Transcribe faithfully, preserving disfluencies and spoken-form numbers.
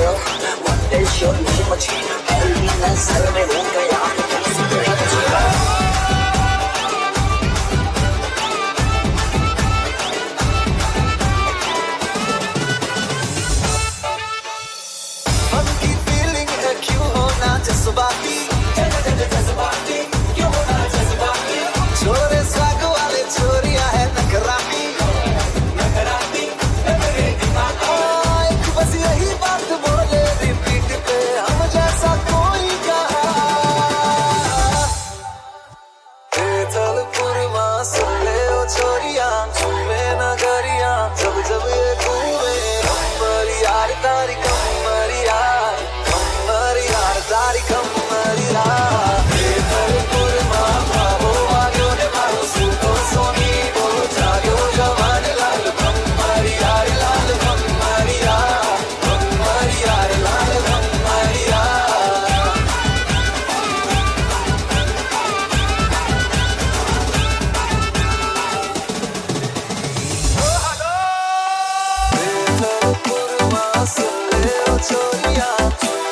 girl. One day she'll need my cheek. I'll sir में हो गया जज्बाती जज्बाती क्यों होना जज्बाती छोरे साग वाले छोरियां है नखराती नखराती मेरे दिमाग एक बस यही बात बोले रिपीट पे हम जैसा कोई कहा चलपुर मां सुन ले ओ छोरियां घूमे नगरिया जब जब ये घूमे कमर यार तारी कमर यार कमर यार तारी कमर यार चलपुर मां बाबो आयो ने मारो सुतो सोनी वो जागो जवान लाल कमर यार लाल कमर यार कमर यार लाल कमर यार चलपुर मां सुन ले ओ छोरियां